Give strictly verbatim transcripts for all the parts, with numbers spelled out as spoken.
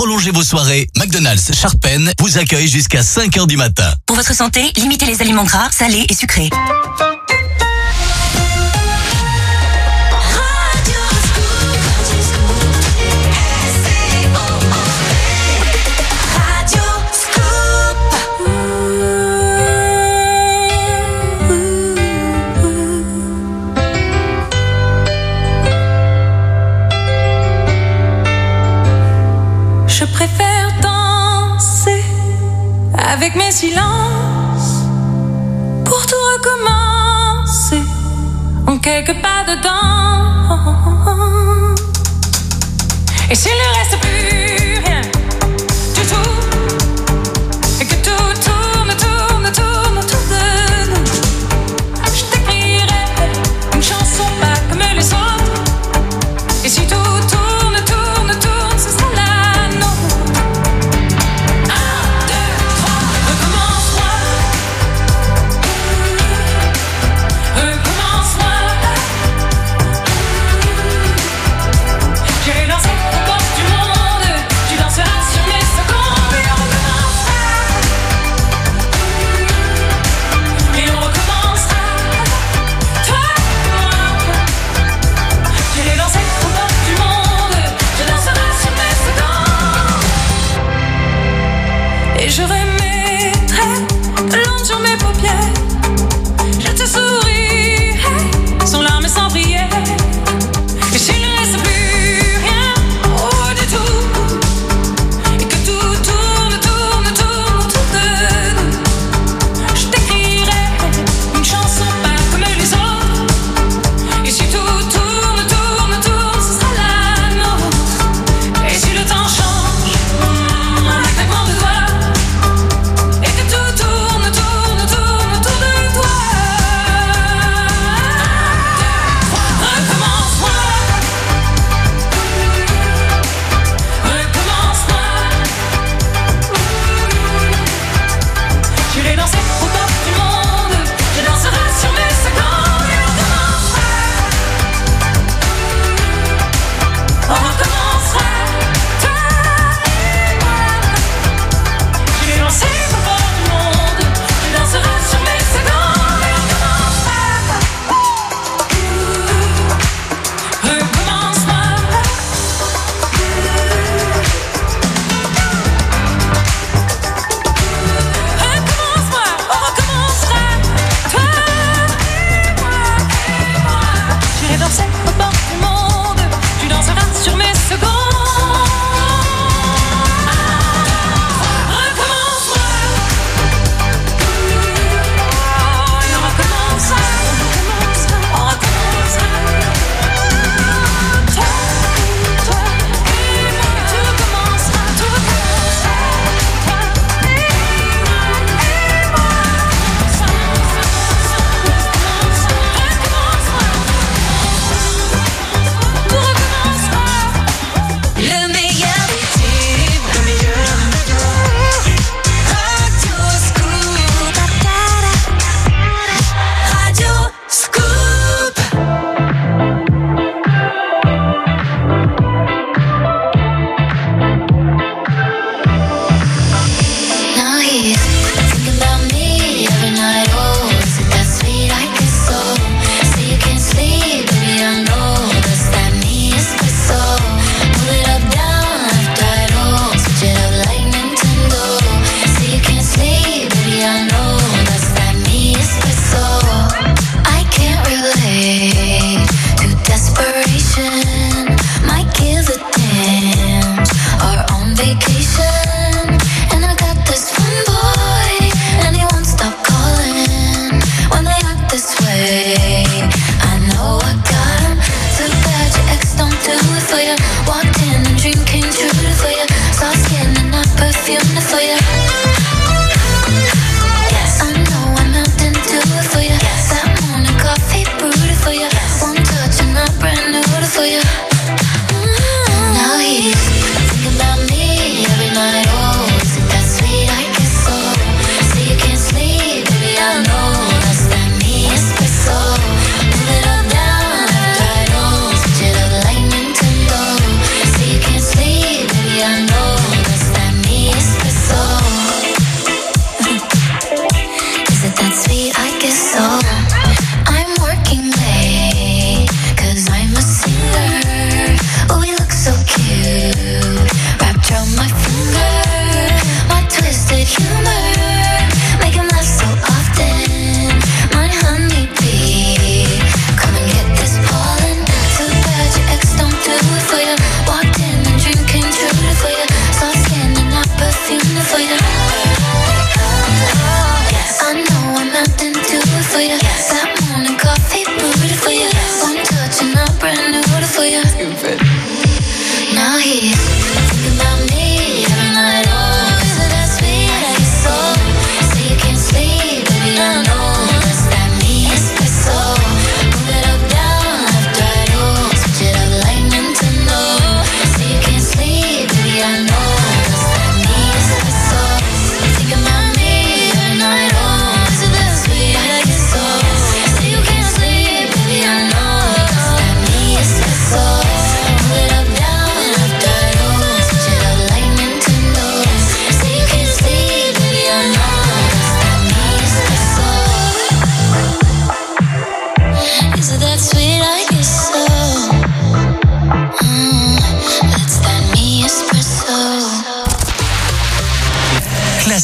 prolonger vos soirées, McDonald's Sharpen vous accueille jusqu'à cinq heures du matin. Pour votre santé, limitez les aliments gras, salés et sucrés. Je préfère danser avec mes silences pour tout recommencer en quelques pas dedans. Et s'il ne reste plus rien du tout, et que tout tourne, tourne, tourne autour de nous, je t'écrirai une chanson pas comme les autres. Et si tout tourne, tourne, tourne, ce sera là. J'ai lancé aux portes du monde.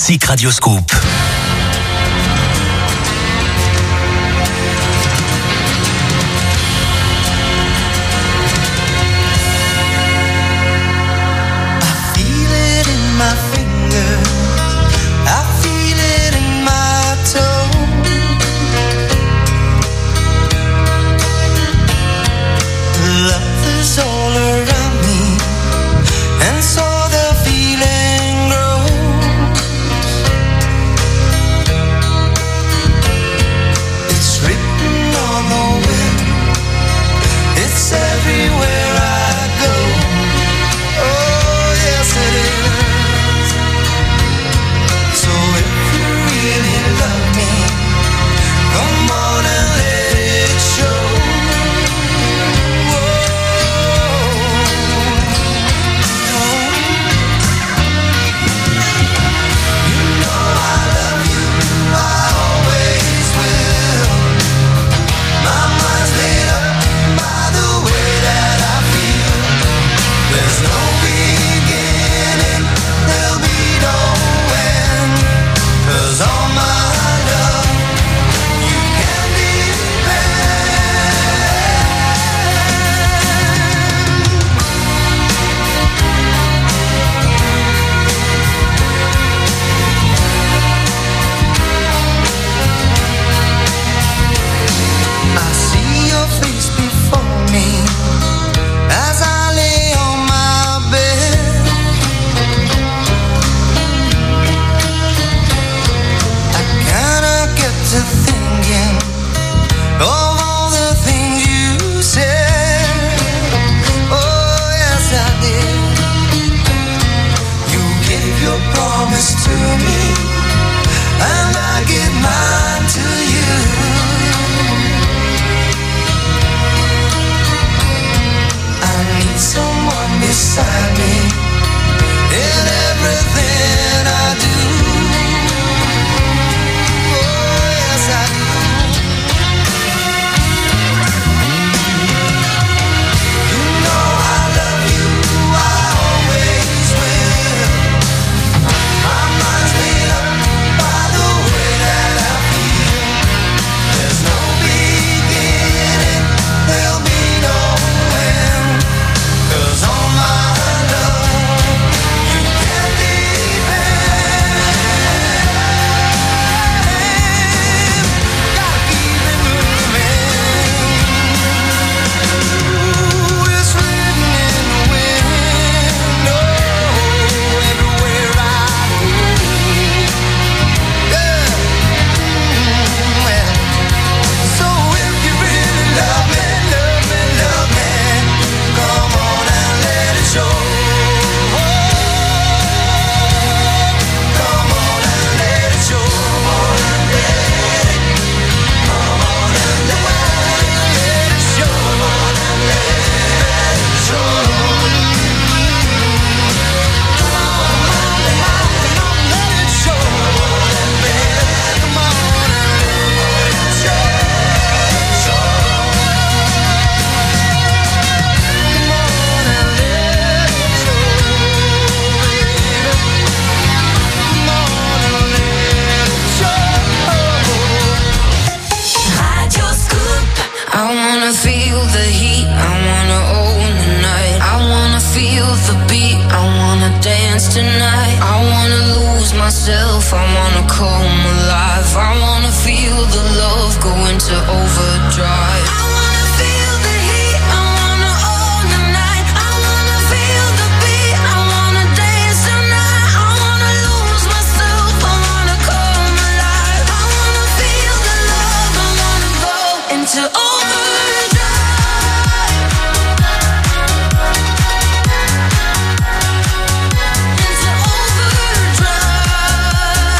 Classic Radio Scoop.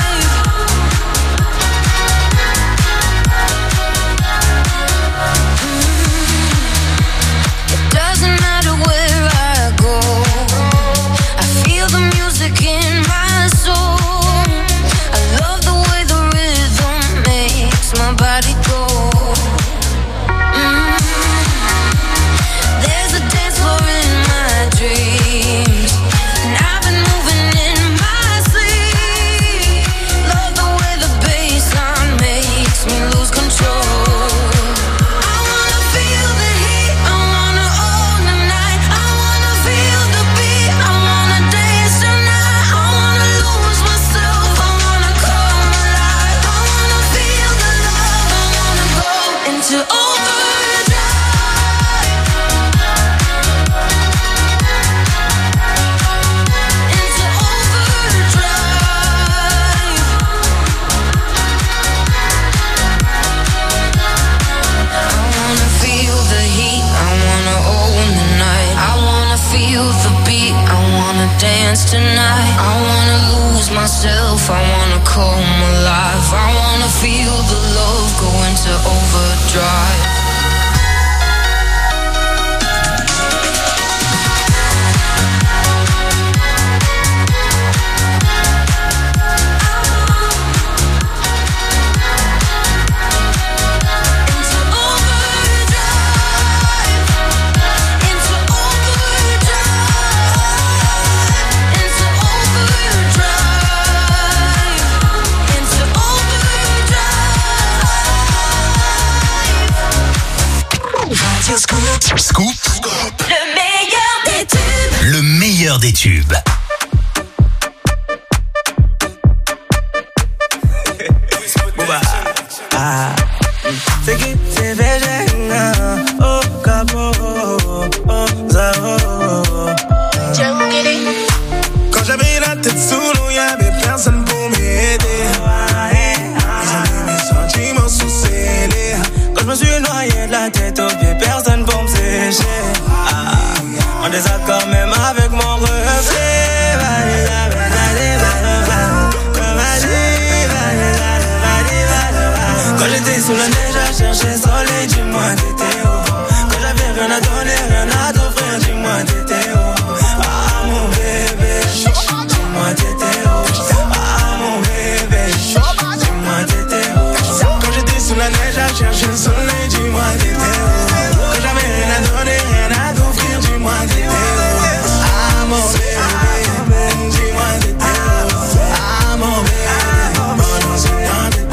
Ooh. dance tonight. I wanna lose myself, I wanna come alive. I wanna feel the love go into overdrive. Scoop, le meilleur des tubes. le meilleur des tubes. Quand j'avais la tête sous l'eau, y'avait personne pour m'aider. Mes sentiments sous scellés. Quand je me suis noyé de la tête aux pieds, personne pour me sécher. En désaccord même avec mon reflet. Quand j'étais sous la neige à chercher soleil, dis-moi t'étais où? Quand j'avais rien à donner, rien à t'offrir, dis-moi t'étais où? Ah mon bébé, dis-moi t'étais où? Ah mon bébé, dis-moi t'étais où? Quand j'étais sous la neige à chercher le soleil, dis-moi t'étais où? Quand j'avais rien à donner, rien à t'offrir, dis-moi t'étais où? Ah mon bébé, dis-moi t'étais où? Ah mon bébé, oh non c'est pas t'étais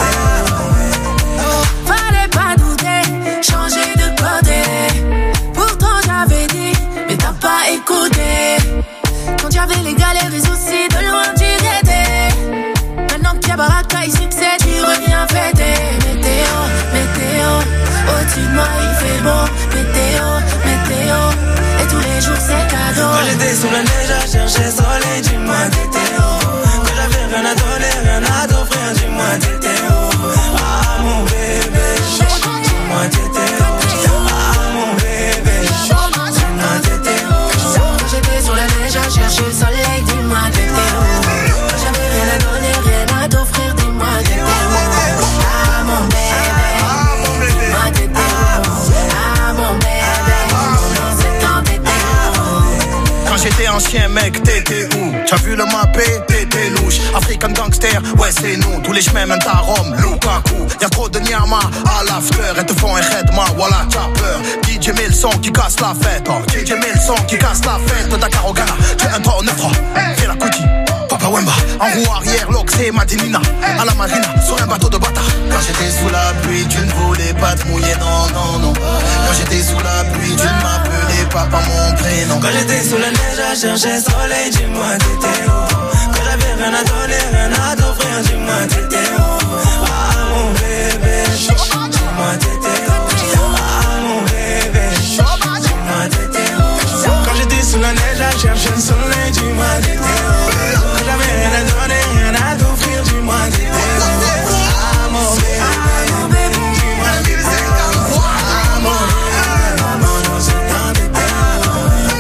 où? Fallait pas douter, changer de côté. Pourtant j'avais dit, mais t'as pas écouté. Quand y'avais les galères et soucis, de loin tu guettais. Maintenant que y'a baraka et succès, tu reviens fêter. Météo, météo, au-dessus de moi il fait beau. Météo, météo, et tous les jours c'est cadeau. Quand j'étais sous la neige à chercher soleil, dis-moi t'étais où? Quand j'avais rien à donner, rien à t'offrir, dis-moi t'étais où? Ah mon bébé, dis-moi t'étais où? Ah mon bébé, dis-moi t'étais où? Quand j'étais sur la neige à chercher le soleil, dis-moi t'étais où? Quand j'avais rien à donner, rien à t'offrir, dis-moi t'étais où? Ah mon bébé, dis-moi t'étais où? Ah mon bébé, non c'est quand t'étais où? Quand j'étais un chien mec, t'étais où? T'as vu le mappé, t'étais louche. African gangster, ouais c'est nous. Tous les chemins mènent à Rome, Lukaku. Y'a trop de Nyama à l'after. Elles te font un redma, voilà t'as peur. D J met le son qui casse la fête, oh. D J met le son qui casse la fête. Dakar au Ghana, tu es un trois, neuf trois. Fais la coutie, Papa Wemba. En roue arrière, l'Oxé, Madinina. À la marina, sur un bateau de bâtard. Quand j'étais sous la pluie, tu ne voulais pas te mouiller, non, non, non. Quand j'étais sous la pluie, tu ne m'appelais pas par mon prénom. Quand j'étais sous la neige à chercher soleil, dis-moi t'étais où? Quand j'avais rien à donner, rien à t'offrir, dis-moi t'étais où? Ah mon bébé, dis-moi t'étais où? Ah mon bébé, dis-moi t'étais où? Quand j'étais sous la neige à chercher le soleil, dis-moi t'étais où? Quand j'avais rien à donner, rien à t'offrir, dis-moi t'étais où? Ah mon bébé, dis-moi t'étais où? Ah mon bébé, non c'est pas t'étais où?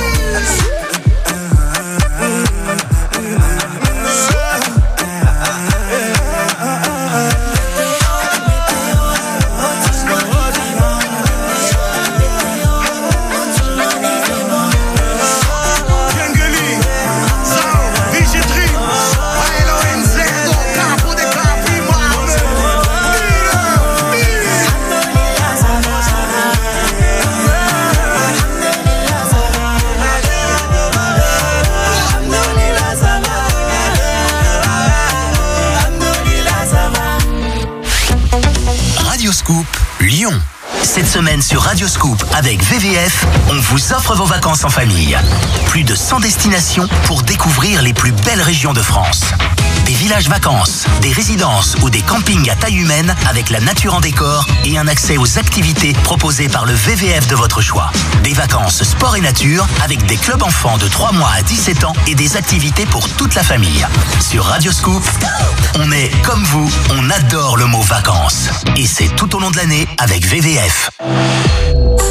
Scoop, Lyon. Cette semaine sur Radio Scoop avec V V F, on vous offre vos vacances en famille. Plus de cent destinations pour découvrir les plus belles régions de France. Des villages vacances, des résidences ou des campings à taille humaine avec la nature en décor et un accès aux activités proposées par le V V F de votre choix. Des vacances sport et nature avec des clubs enfants de trois mois à dix-sept ans et des activités pour toute la famille. Sur Radio Scoop, on est comme vous, on adore le mot vacances. Et c'est tout au long de l'année avec V V F.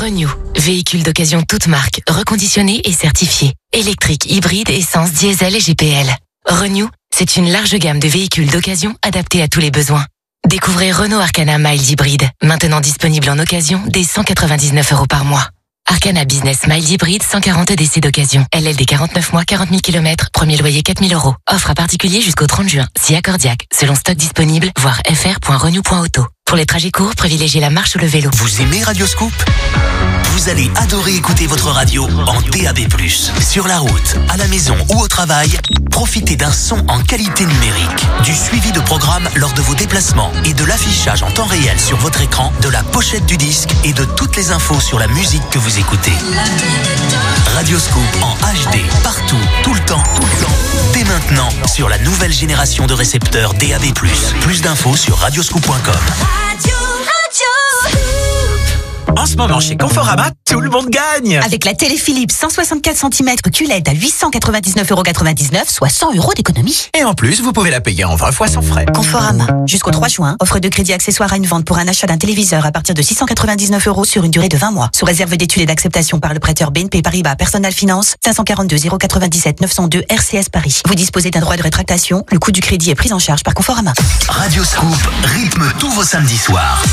Renew, véhicule d'occasion toute marque, reconditionné et certifié. Électrique, hybride, essence, diesel et G P L. Renew, c'est une large gamme de véhicules d'occasion adaptés à tous les besoins. Découvrez Renault Arcana Mild Hybride, maintenant disponible en occasion dès cent quatre-vingt-dix-neuf euros par mois. Arcana Business Mild Hybride, cent quarante D C d'occasion. L L D quarante-neuf mois, quarante mille kilomètres, premier loyer quatre mille euros. Offre à particulier jusqu'au trente juin, si accordiaque, selon stock disponible, voire f r point renew point auto. Pour les trajets courts, privilégiez la marche ou le vélo. Vous aimez Radio Scoop ? Vous allez adorer écouter votre radio en D A B plus. Sur la route, à la maison ou au travail, profitez d'un son en qualité numérique, du suivi de programmes lors de vos déplacements et de l'affichage en temps réel sur votre écran de la pochette du disque et de toutes les infos sur la musique que vous écoutez. Radio Scoop en H D, partout, tout le temps, tout le temps. Dès maintenant, sur la nouvelle génération de récepteurs D A B plus. Plus d'infos sur radioscoop point com. Radio, Radio Scoop. En ce moment, chez Conforama, tout le monde gagne. Avec la télé Philips cent soixante-quatre centimètres Q L E D à huit cent quatre-vingt-dix-neuf euros quatre-vingt-dix-neuf, soit cent euros d'économie. Et en plus, vous pouvez la payer en vingt fois sans frais. Conforama. Jusqu'au trois juin, offre de crédit accessoire à une vente pour un achat d'un téléviseur à partir de six cent quatre-vingt-dix-neuf euros sur une durée de vingt mois. Sous réserve d'études et d'acceptation par le prêteur B N P Paribas Personal Finance, cinq cent quarante-deux zéro quatre-vingt-dix-sept neuf cent deux R C S Paris. Vous disposez d'un droit de rétractation. Le coût du crédit est pris en charge par Conforama. Radio Scoop rythme tous vos samedis soirs.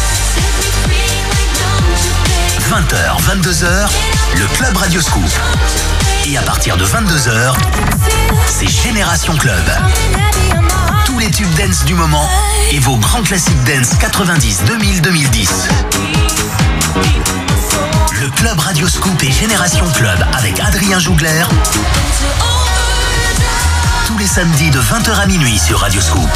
vingt heures, vingt-deux heures, le Club Radio Scoop. Et à partir de vingt-deux heures, c'est Génération Club. Tous les tubes dance du moment et vos grands classiques dance quatre-vingt-dix, deux mille, deux mille dix. Le Club Radio Scoop et Génération Club avec Adrien Jougler. Tous les samedis de vingt heures à minuit sur Radio Scoop.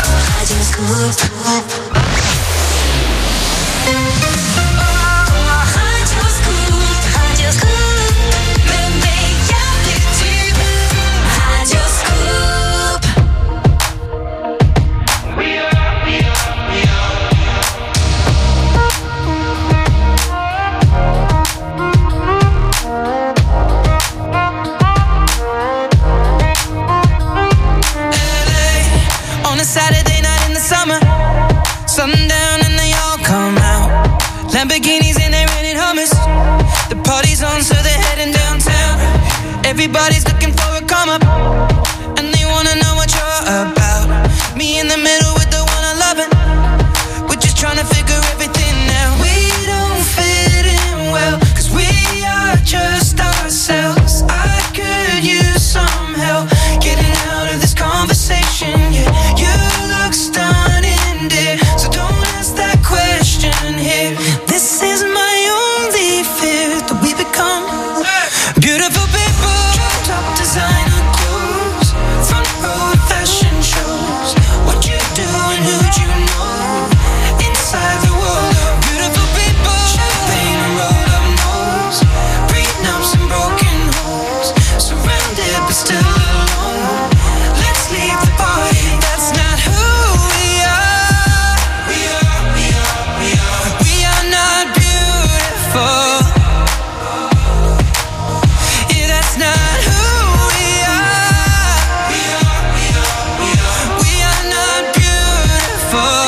Saturday night in the summer, sundown and they all come out. Lamborghinis and they're renting Hummers. The party's on, so they're heading downtown. Everybody's looking for a come up, and they wanna know what you're about. Me in the middle with the one I love it. We're just trying to figure everything out. We don't fit in well, cause we are just ourselves. I could use some help getting out of this conversation, yeah. You look stunning, dear, so don't ask that question here. This is my only fear, that we become beautiful people. Top designer clothes, front row fashion shows. What you do and who'd you know? Inside the world of beautiful people. Champagne and rolled up nose, prenups and broken homes. Surrounded but still alone. Let's leave the party. That's not who we are. We are, we are, we are. We are not beautiful. Yeah, that's not who we are. We are, we are, we are. We are not beautiful.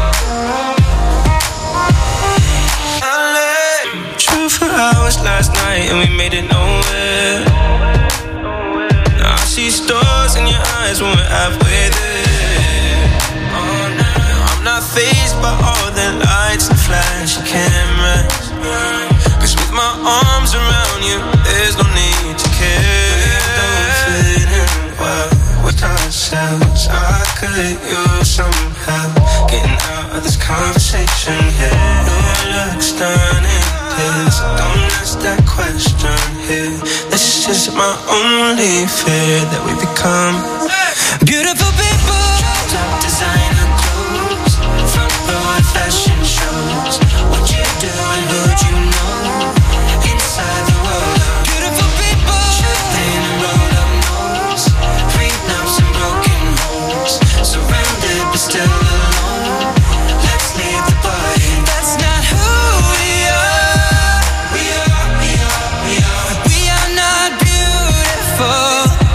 I let true for hours last night and we made it nowhere. Now I see stars in your eyes when we're halfway there. Oh, no. I'm not fazed by all the lights and flashing cameras. Cause with my arms around you, there's no need to care. We don't fit in well with ourselves. I could use some help getting out of this conversation. Yeah, your look stunning, yeah, so don't ask that question here. This is just my only fear, that we become beautiful people. Top designer clothes, front row fashion shows. What you do and who'd you know? Inside the world of beautiful people. Champagne and rolled up nose, prenups and broken homes. Surrounded but still alone. Let's leave the party. That's not who we are. We are, we are, we are. We are not beautiful.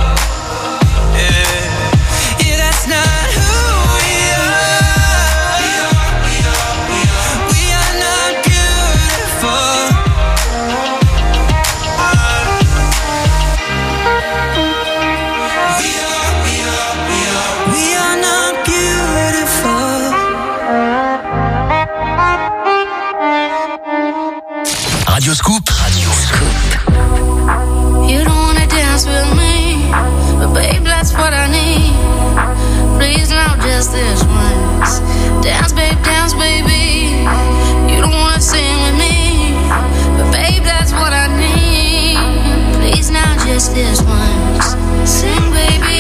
Yeah, yeah, that's not who we are. We are, we are, we are. We are not beautiful. once. Sing, baby.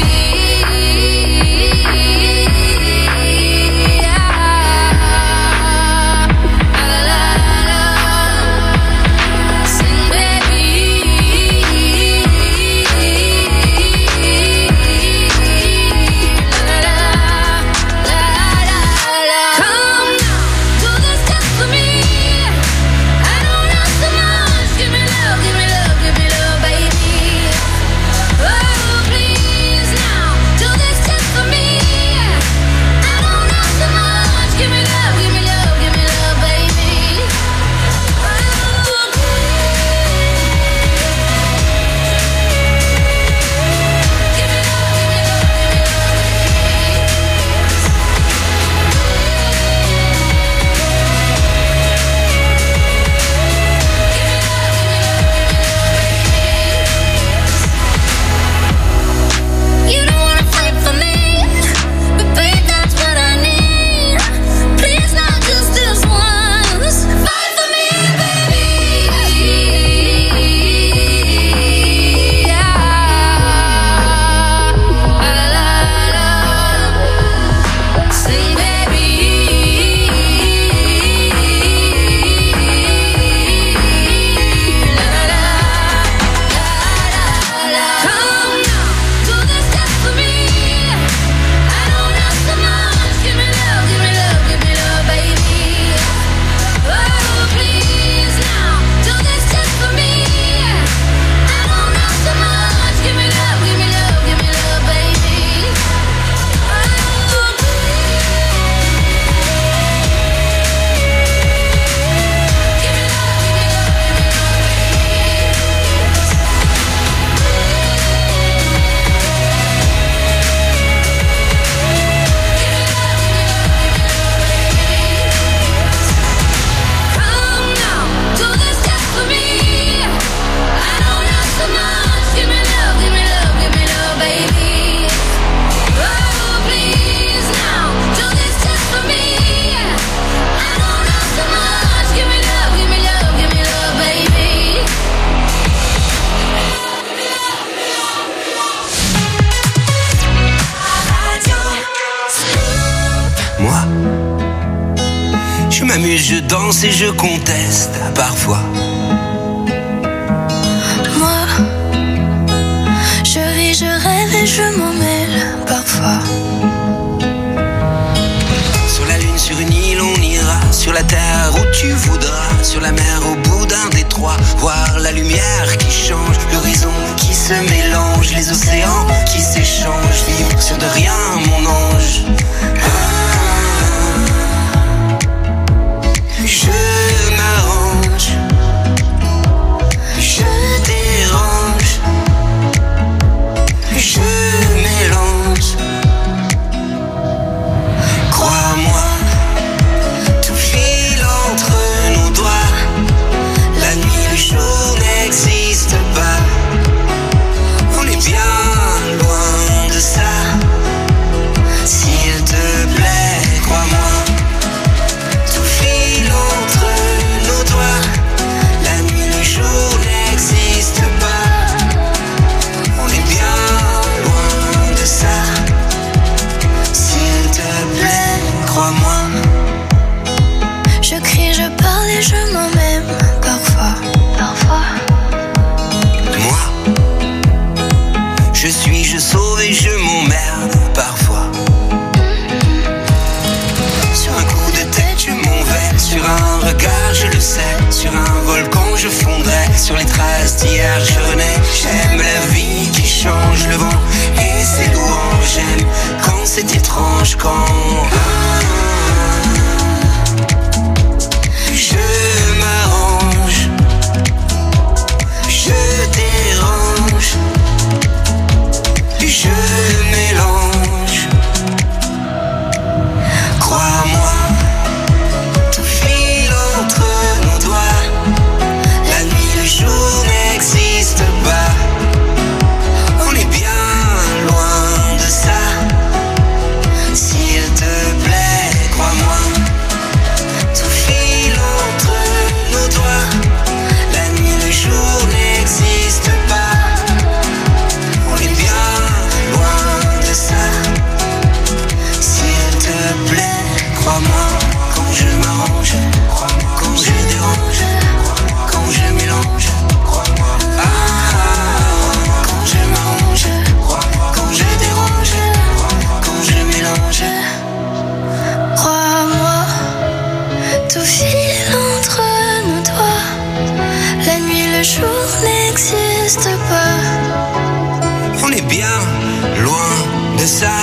Je danse et je conteste parfois. Moi, je vis, je rêve et je m'en mêle parfois. Sur la lune, sur une île, on ira. Sur la terre où tu voudras. Sur la mer, au bout d'un détroit. Voir la lumière qui change, l'horizon qui se mélange, les océans qui s'échangent. Vivre sur de rien, mon ange. Je m'arrange, je dérange, je mélange. Crois-moi, tout file entre nos doigts. La nuit, le jour n'existe pas. On est bien loin de ça. S'il te plaît, crois-moi. Je crie, je parle et je m'en même parfois, parfois. Moi, je suis, je sauve et je m'emmerde parfois. Sur un coup de tête, je m'envers. Sur un regard, je le sais. Sur un volcan, je fondrais. Sur les traces d'hier, je renais. J'aime la vie qui change le vent et ses louanges. J'aime quand c'est étrange, quand... Je m'arrange, je dérange, je mélange. Crois-moi, tout file entre nos doigts. La nuit, le jour n'existe pas. de ça.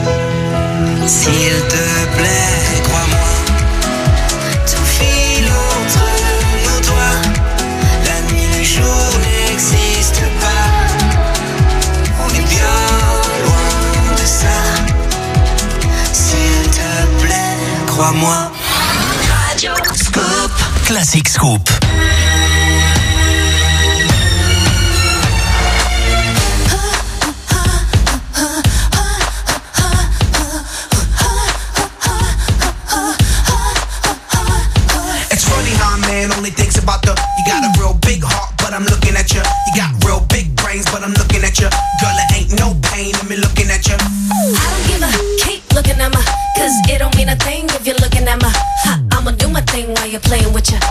S'il te plaît, crois-moi. Tout file entre nos doigts. La nuit, le jour n'existe pas. On est bien loin de ça. S'il te plaît, crois-moi. Radio Scoop. Classic Scoop. Only thinks about the, you got a real big heart, but I'm looking at you. You got real big brains, but I'm looking at you. Girl, it ain't no pain in me looking at you. I don't give a, keep looking at me, cause it don't mean a thing if you're looking at me. Ha, I'ma do my thing while you're playing with you.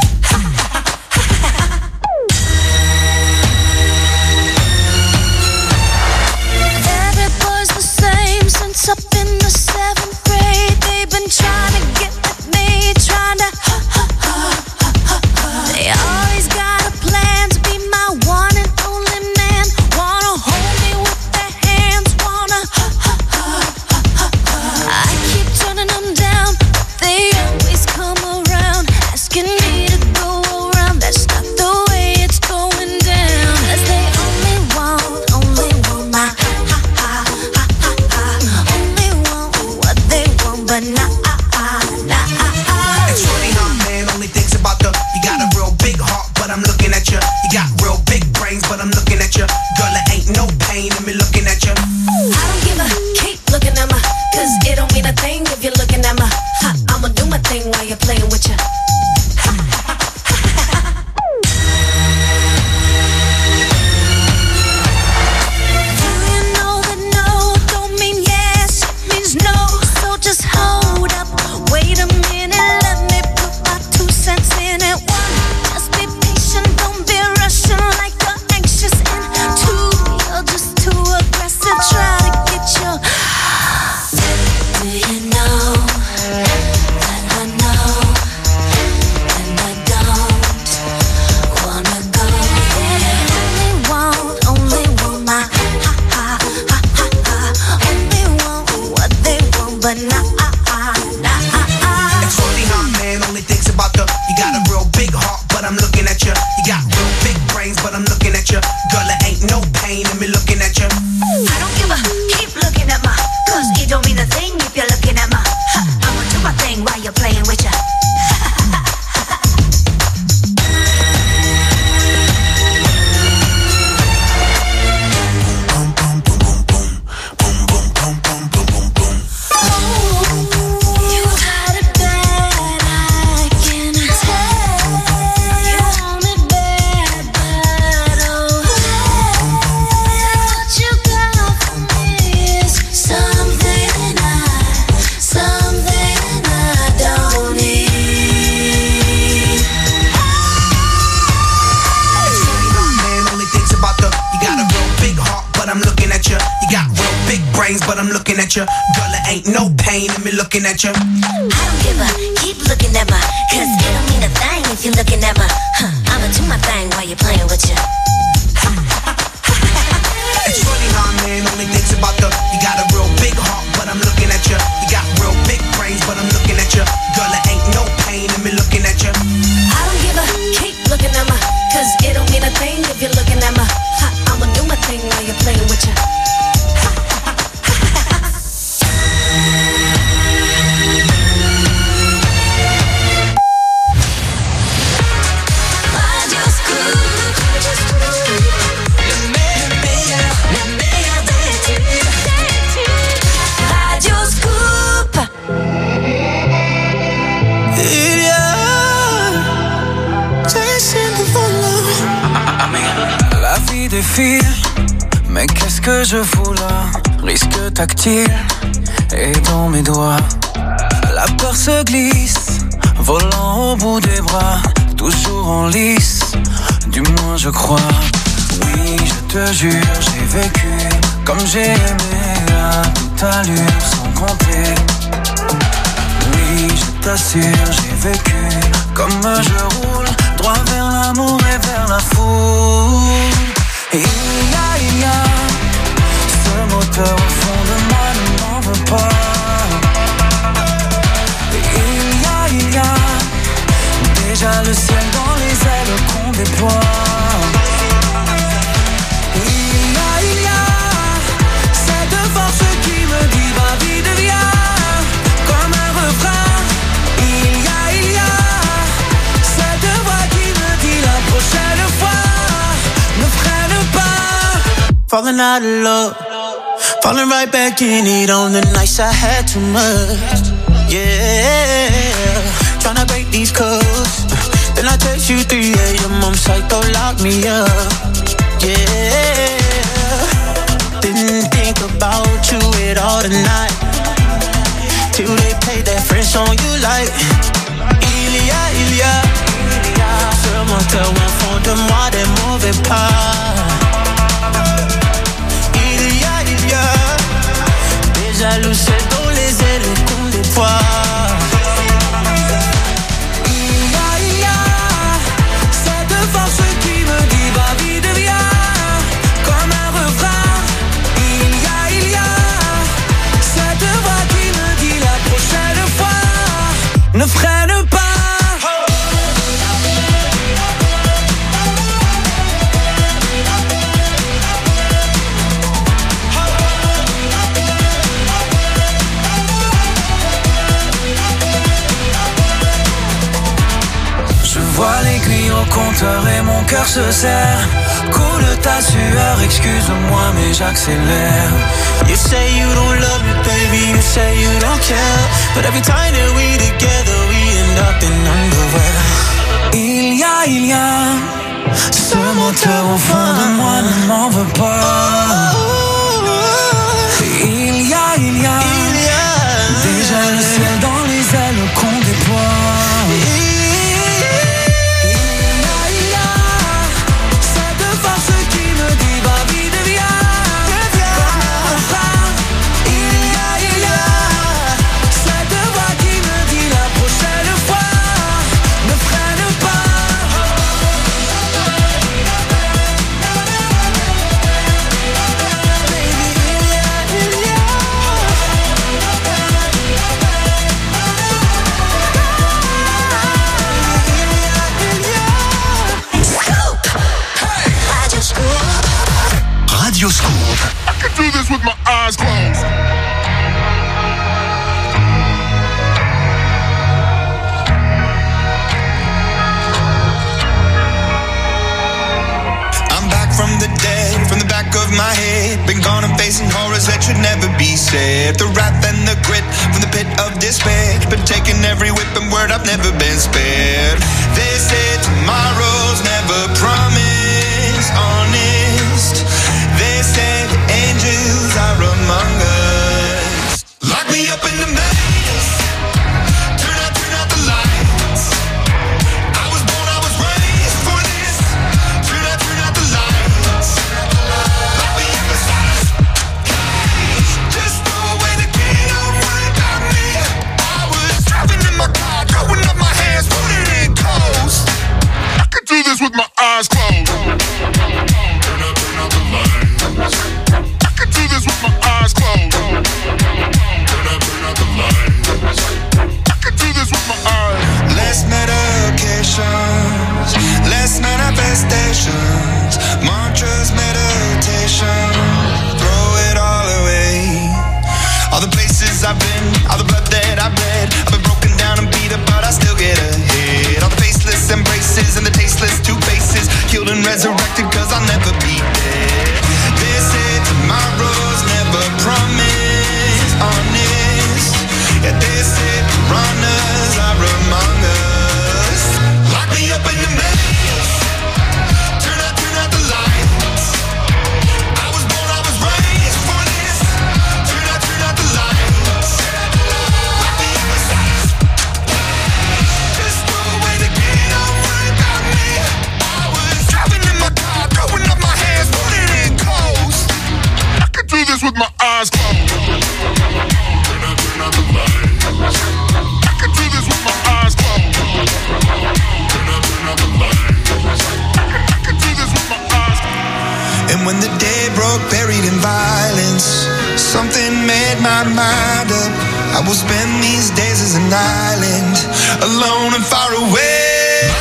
Every boy's the same since up in the seventh grade. They've been trying to get at me, trying to they always got a plan to be my one and only man. Wanna hold me with their hands, wanna I keep turning them down, but they always come around, asking me to go around. That's not the way it's going down. Cause they only want, only want my only want what they want, but not It's funny how a man only thinks about the, you got a real big heart, but I'm looking at you. You got real big brains, but I'm looking at you. Girl, it ain't no pain in me looking at you. I don't give a, keep looking at me, cause it don't mean a thing if you're looking at me. Ha, I'ma do my thing while you're playing with you. Do you know that no don't mean yes, it means no. So just hold up, wait a minute, let me put my two cents in it. One, just be patient, don't be rushing like you're anxious. And two, you're just too aggressive, try to get your do you know that I know and I don't wanna go there. Only want, only want my only want what they want, but not It's funny how a man only thinks about the, you got a real big heart, but I'm looking at you. You got real big brains, but I'm looking at you. Girl, it ain't no pain in me looking at you. I don't give a, keep looking at me, cause it don't mean a thing if you're looking at me. I'ma do my thing while you're playing with ya. You got it bad, I can tell. You want it bad, bad, oh. What you got for me is something I, something I don't need. It's funny how a man only thinks about the, you got a real big heart, but I'm looking at you. You got real big brains, but I'm looking at you. Girl, it ain't no pain in me looking at you. I don't give a, keep looking at me, cause it don't mean a thing if you're looking at me. Huh, I'ma do my thing while you're playing with you. It's funny how a man only thinks about the, you got a real big heart, but I'm looking at you. You got real big brains, but I'm looking at you. Girl, it ain't no pain in me looking at you. I don't give a, keep looking at me, cause it don't mean a thing if you're looking at me. Ha, I'ma do my thing while you're playing with you. Radio Scoop. Le meilleur, le meilleur des tubes. Radio Scoop. Il y a la vie défile, mais qu'est-ce que je fous là? Risque tactile et dans mes doigts, la peur se glisse, volant au bout des bras, toujours en lice, du moins je crois. Oui, je te jure, j'ai vécu comme j'ai aimé à toute allure, sans compter. Oui, je t'assure, j'ai vécu comme je roule, droit vers l'amour et vers la foule. Il y a, il y a ce moteur au fond de Déjà le ciel dans les ailes qu'on déploie. Il y a, il y a cette force qui me dit va vie devient comme un refrain. Il y a, il y a cette voix qui me dit la prochaine fois ne freine pas. Falling out of love, falling right back in it on the nights I had too much. Yeah, tryna break these codes. Then I text you three a.m. I'm psycho, lock me up. Yeah, didn't think about you at all tonight till they played that French song you like. Il y a, il y a ce menteur au fond de moi des mauvais pas. Il y a, il y a des jaloux c'est dans les ailes qu'on déploie. Il y a, il y a cette force qui me dit va vie devient comme un refrain. Il y a, il y a cette voix qui me dit la prochaine fois ne freine pas. Je vois l'aiguille au compteur et mon cœur se serre. Coule ta sueur, excuse-moi mais j'accélère. You say you don't love me, baby, you say you don't care. But every time that we together, we end up in underwear. Il y a, il y a ce moteur au fond de moi ne m'en veut pas. Il y a, il y a, il y a déjà le ciel dans les ailes qu'on déploie. Radio Scoop. I could do this with my eyes closed. I'm back from the dead, from the back of my head. Been gone and facing horrors that should never be said. The wrath and the grit from the pit of despair. Been taking every whip and word, I've never been spared. They say tomorrow's never promised, honest. They say the angels are among us. Lock me up in the maze. Turn out, turn out the lights. I was born, I was raised for this. Turn out, turn out the lights. Lock me up inside a cage. Just throw away the key, don't worry about me. I was driving in my car, throwing up my hands, putting it in coast. I could do this with my eyes closed. Turn out, turn out the lights. I could do this with my eyes closed. Turn out, turn out the lights. I could do this with my eyes. Less medications, less manifestations, mantras, meditation, throw it all away. All the places I've been, all the blood that I've bled, I've been broken down and beat up, but I still get ahead. All the faceless embraces and the tasteless two faces, killed and resurrected cause I'll never be dead. They say tomorrow's never promised, honest. Yeah, they say piranhas are among us. Lock me up in the maze. Turn out, turn out the lights. I was born, I was raised for this. Turn out, turn out the lights. Lock me up inside. Just throw away the key, don't worry about me. I was driving in my car, throwing up my hands, putting it in coast. I could do this with my eyes closed. Turn out, turn out the lights. I could do this with my eyes closed. Turn out, turn out the lights. I could do this with my eyes closed. And when the day broke, buried in violence, something made my mind up. I will spend these days as an island, alone and far away.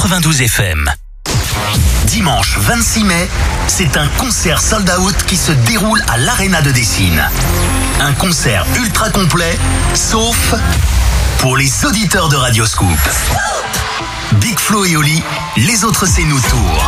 quatre-vingt-douze F M. Dimanche vingt-six mai, c'est un concert sold out qui se déroule à l'Arena de Dessine. Un concert ultra complet, sauf pour les auditeurs de Radio Scoop. Big Flo et Oli, les autres c'est nous tour.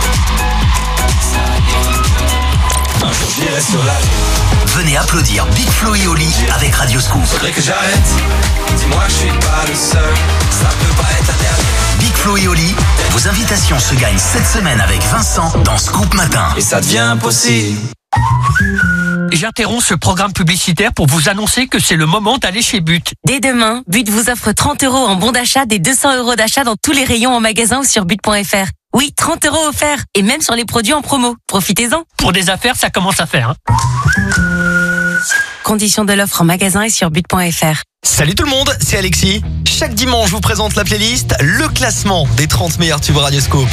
Venez applaudir Big Flo et Oli avec Radio Scoop. Faudrait que j'arrête, dis-moi que je suis pas le seul, ça peut pas être la dernière. Big Flo et Oli, vos invitations se gagnent cette semaine avec Vincent dans Scoop Matin. Et ça devient impossible. J'interromps ce programme publicitaire pour vous annoncer que c'est le moment d'aller chez But. Dès demain, But vous offre trente euros en bon d'achat des deux cents euros d'achat dans tous les rayons en magasin ou sur but point f r. Oui, trente euros offerts. Et même sur les produits en promo. Profitez-en. Pour des affaires, ça commence à faire. Hein. Conditions de l'offre en magasin et sur but point f r. Salut tout le monde, c'est Alexis. Chaque dimanche, je vous présente la playlist, le classement des trente meilleurs tubes Radio Scoop.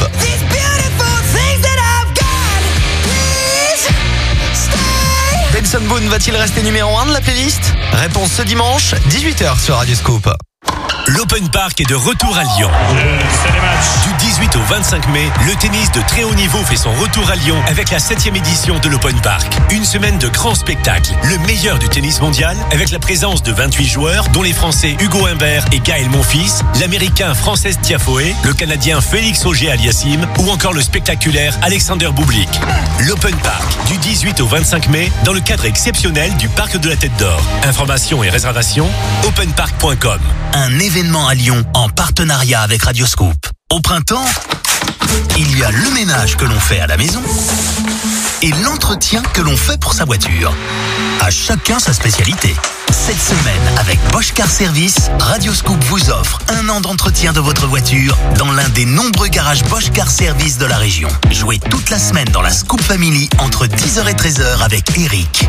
Benson Boone va-t-il rester numéro un de la playlist? Réponse ce dimanche, dix-huit heures sur Radio Scoop. L'Open Park est de retour à Lyon. Du dix-huit au vingt-cinq mai, le tennis de très haut niveau fait son retour à Lyon avec la septième édition de l'Open Park. Une semaine de grands spectacles, le meilleur du tennis mondial avec la présence de vingt-huit joueurs dont les Français Hugo Humbert et Gaël Monfils, l'Américain Frances Tiafoe, le Canadien Félix Auger-Aliassime ou encore le spectaculaire Alexander Bublik. L'Open Park, du dix-huit au vingt-cinq mai, dans le cadre exceptionnel du Parc de la Tête d'Or. Informations et réservations, open park point com. Un événement à Lyon en partenariat avec Radio Scoop. Au printemps, il y a le ménage que l'on fait à la maison et l'entretien que l'on fait pour sa voiture. À chacun sa spécialité. Cette semaine, avec Bosch Car Service, Radio Scoop vous offre un an d'entretien de votre voiture dans l'un des nombreux garages Bosch Car Service de la région. Jouez toute la semaine dans la Scoop Family entre dix heures et treize heures avec Eric.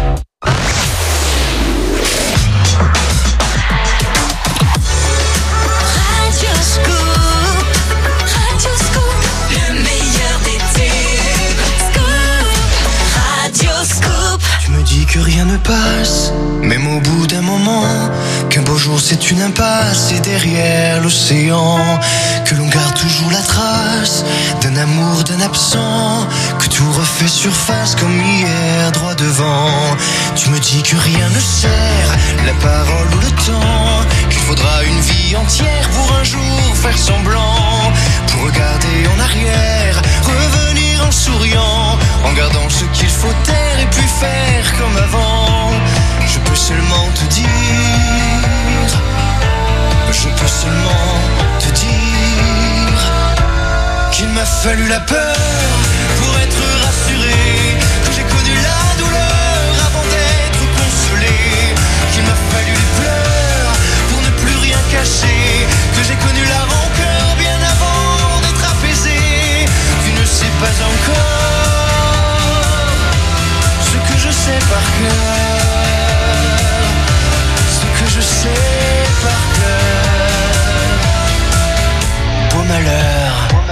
Tu me dis que rien ne passe, même au bout d'un moment, qu'un beau jour c'est une impasse et derrière l'océan, que l'on garde toujours la trace d'un amour, d'un absent, que tout refait surface comme hier droit devant. Tu me dis que rien ne sert, la parole ou le temps, qu'il faudra une vie entière pour un jour faire semblant, pour regarder en arrière, revenir en souriant, en gardant ce qu'il faut taire et puis faire comme avant. Je peux seulement te dire, je peux seulement te dire qu'il m'a fallu la peur pour être rassuré, que j'ai connu la douleur avant d'être consolé, qu'il m'a fallu les pleurs pour ne plus rien cacher, que j'ai connu la rancœur bien avant d'être apaisé. Tu ne sais pas encore ce que je sais par cœur, ce que je sais par cœur. Beau malheur.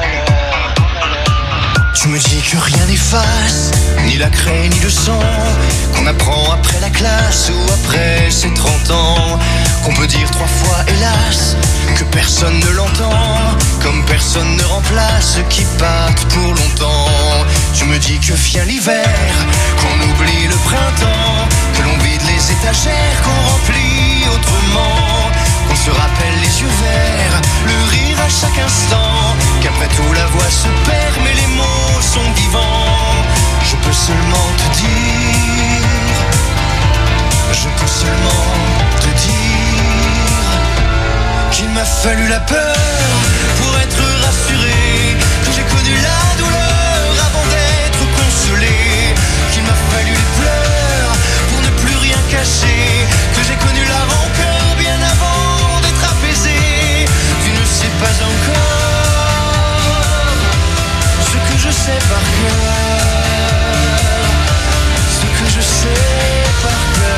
Tu me dis que rien n'efface, ni la craie ni le sang, qu'on apprend après la classe ou après ses trente ans, qu'on peut dire trois fois hélas, que personne ne l'entend, comme personne ne remplace qui partent pour longtemps. Tu me dis que vient l'hiver, qu'on oublie le printemps, que l'on vide les étagères, qu'on remplit autrement, qu'on se rappelle les yeux verts, le rire à chaque instant, qu'après tout la voix se perd mais les mots sont vivants. Je peux seulement te dire, je peux seulement te dire qu'il m'a fallu la peur pour être rassuré, que j'ai connu la douleur avant d'être consolé, qu'il m'a fallu les pleurs pour ne plus rien cacher, que j'ai connu la rancœur bien avant d'être apaisé. Tu ne sais pas encore ce que je sais par cœur, ce que je sais par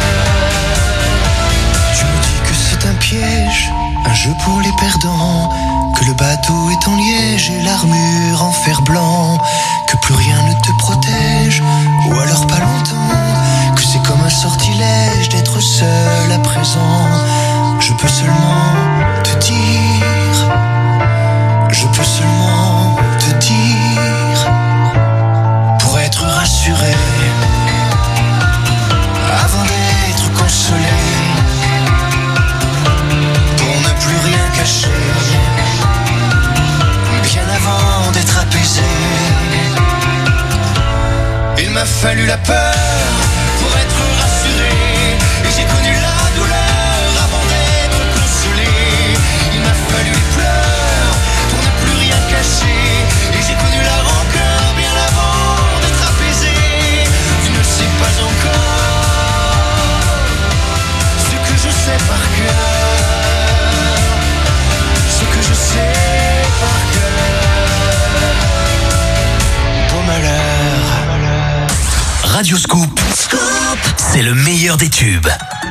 cœur. Tu me dis que c'est un piège, un jeu pour les perdants, que le bateau est en liège et l'armure en fer blanc, que plus rien ne te protège, ou alors pas longtemps, que c'est comme un sortilège d'être seul à présent. Je peux seulement te dire, je peux seulement fallu la peur pour être rassuré. Et j'ai connu la douleur avant d'être consolé. Il m'a fallu les pleurs pour ne plus rien cacher. Et j'ai connu la rancœur bien avant d'être apaisé. Tu ne sais pas encore ce que je sais par cœur. Ce que je sais par cœur. Beau malheur. Radio Scoop, c'est le meilleur des tubes.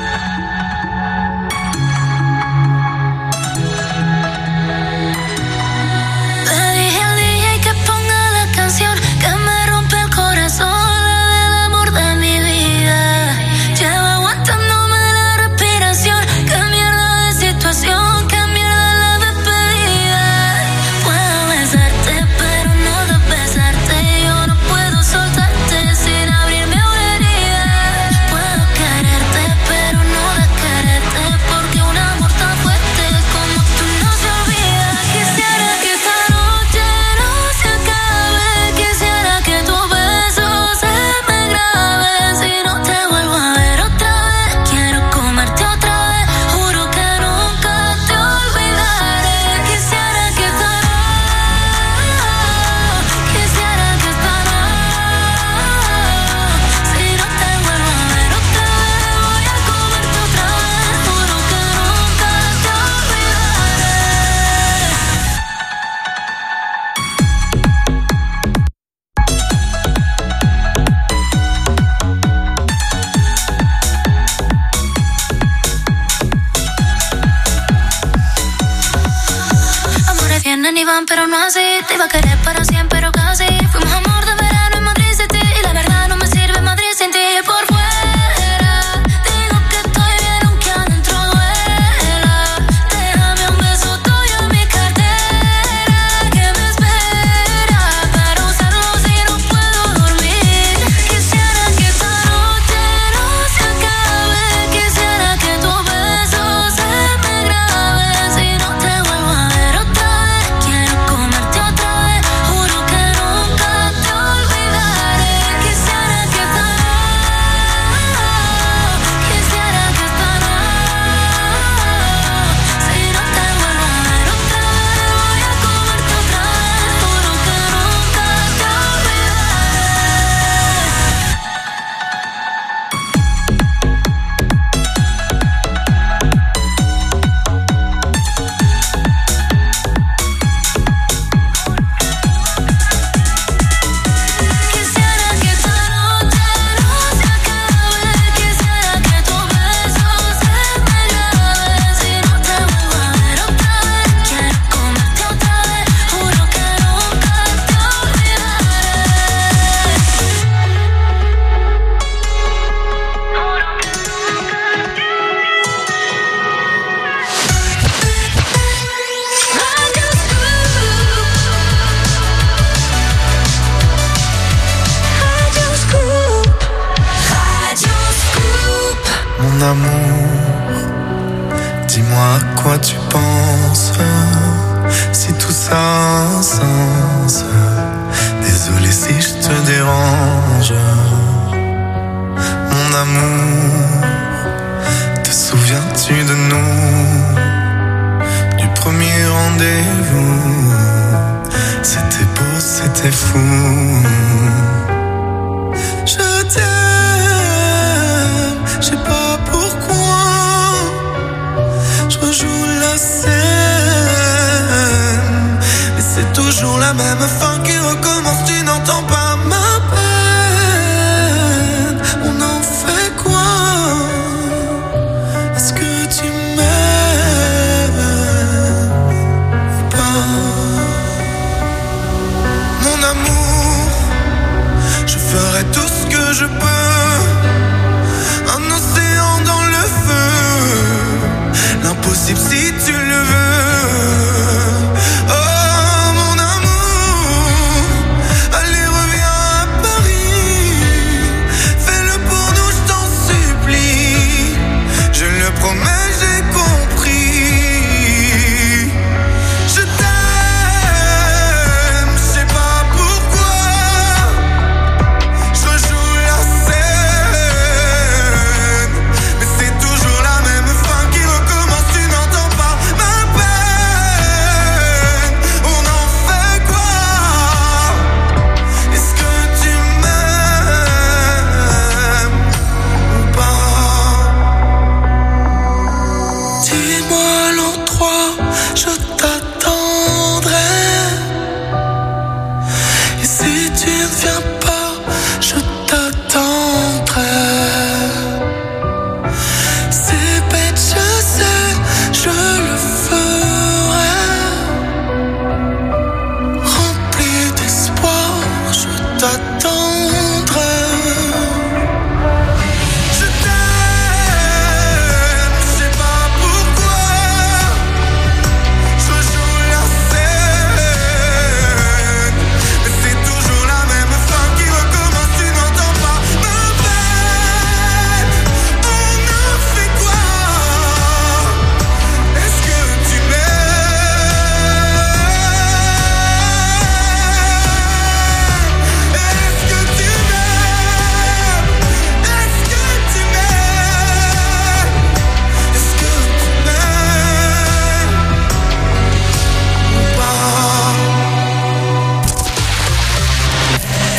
Pero no así, te iba a querer para siempre, pero casi. Fuimos amor de verano en Madrid City. Y la verdad no me sirve Madrid sin ti. Por fuera digo que estoy bien aunque adentro duela. Déjame un beso tuyo en mi cartera que me espera para usarlo si no puedo dormir. Quisiera que esta noche no se acabe. Quisiera que tus besos se me graben. Si no te vuelvo a ver otra vez, quiero comerte otra vez. Juro que nunca te olvidaré. Quisiera que esta Quisiera que esta si no te vuelvo a ver otra vez, voy a comerte otra vez. Juro que nunca te Quisiera que esta noche no se acabe. Quisiera que tus besos se me graben. Si no te vuelvo a ver otra vez, quiero comerte otra vez. Juro que nunca te Mon amour, dis-moi à quoi tu penses. Si tout ça a un sens. Désolé si je te dérange. Mon amour, te souviens-tu de nous? Du premier rendez-vous. C'était beau, c'était fou. Je t'aime, je sais pas pourquoi. Je rejoue la scène, mais c'est toujours la même fin qui recommence. Tu n'entends pas ma peine. On en fait quoi? Est-ce que tu m'aimes ou pas? Mon amour, je ferai tout ce que je peux. Un océan dans le feu. L'impossible si tu le veux. Oh mon amour, allez reviens à Paris. Fais-le pour nous, je t'en supplie. Je le promets, j'ai compris. Je t'aime, je sais pas pourquoi. Je rejoue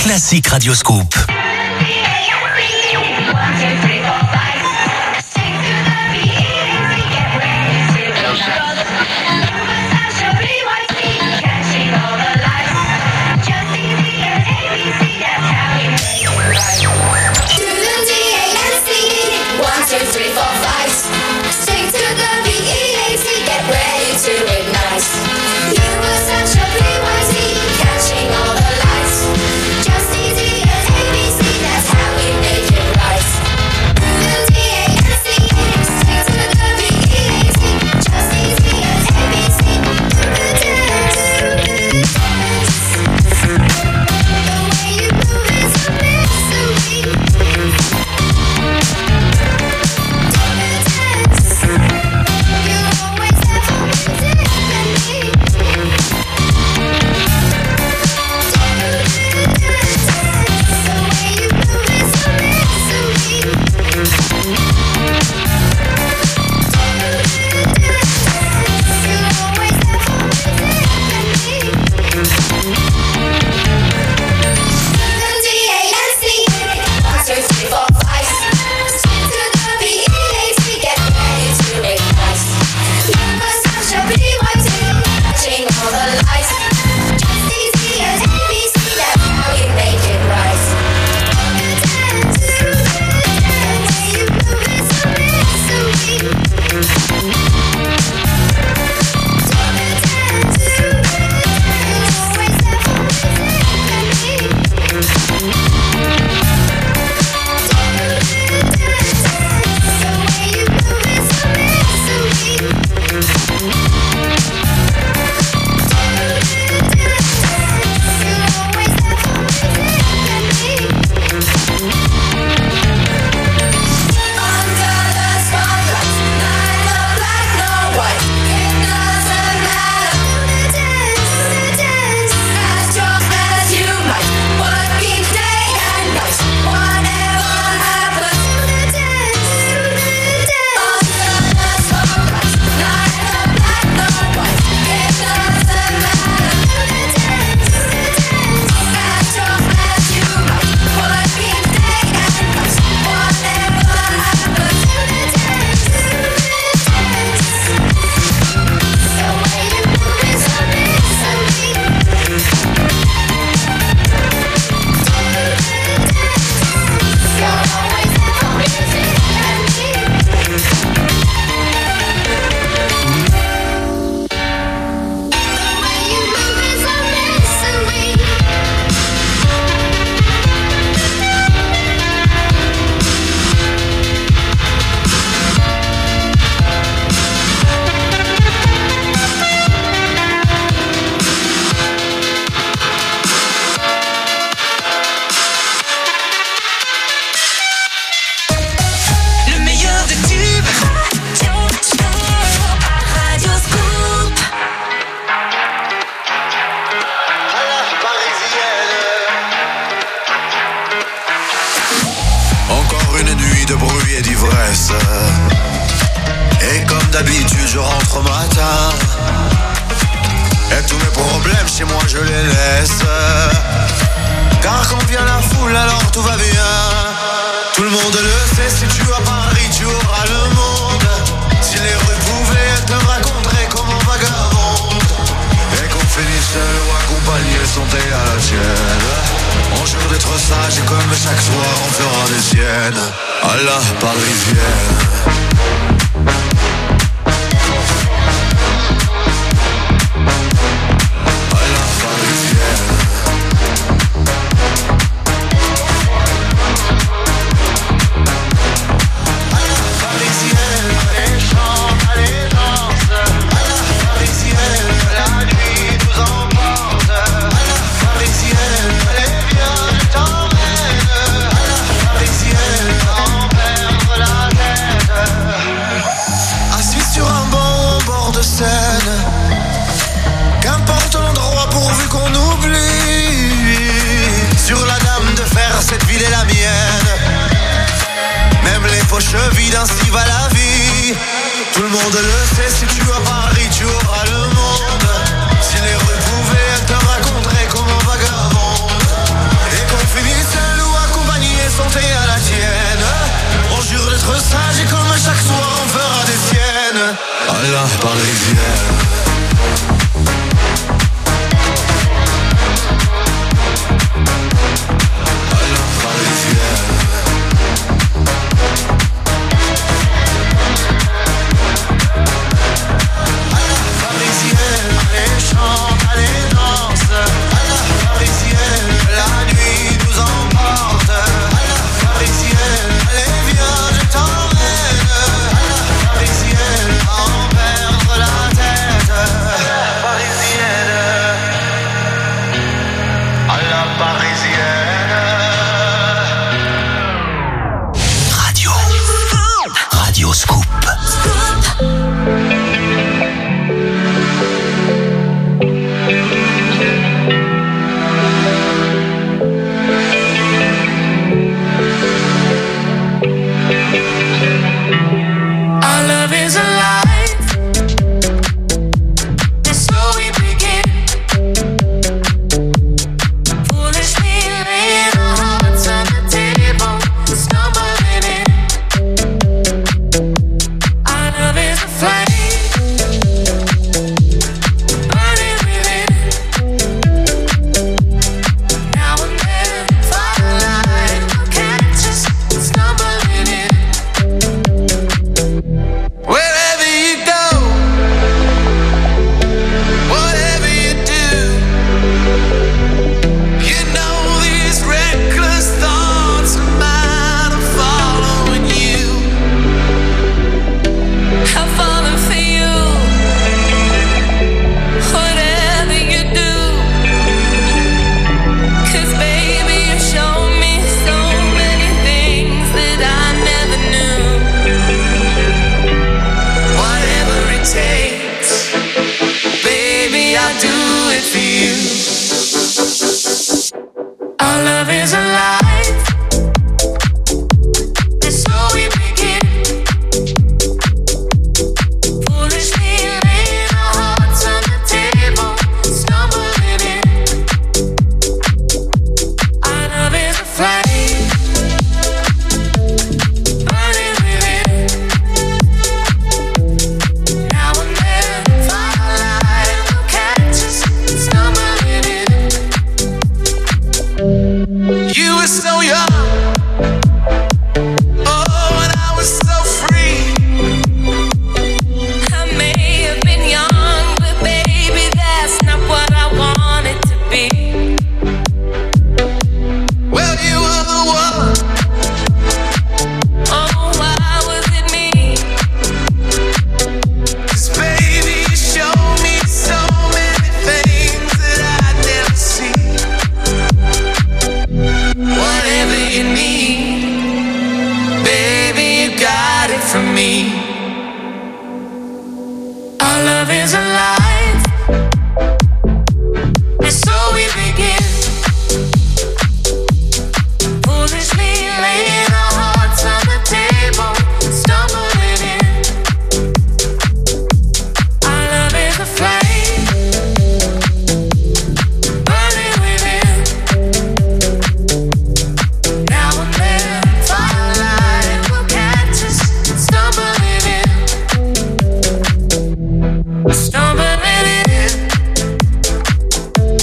classique Radio Scoop. d'habitude je rentre au matin. Et tous mes problèmes chez moi je les laisse. Car quand vient la foule alors tout va bien. Tout le monde le sait, si tu as Paris tu auras le monde. Si les rues pouvaient, elles te raconteraient comment vagabonde. Et qu'on finisse seul ou accompagné, santé à la tienne. On jure d'être sage et comme chaque soir on fera des siennes. À la parisienne. Qu'importe l'endroit pourvu qu'on oublie. Sur la dame de fer, cette ville est la mienne. Même les poches vides, ainsi va la vie. Tout le monde le sait, si tu as Paris, tu auras le monde. Si les rues pouvaient, elles te raconteraient comment vagabonde. Et qu'on à la parisienne. From me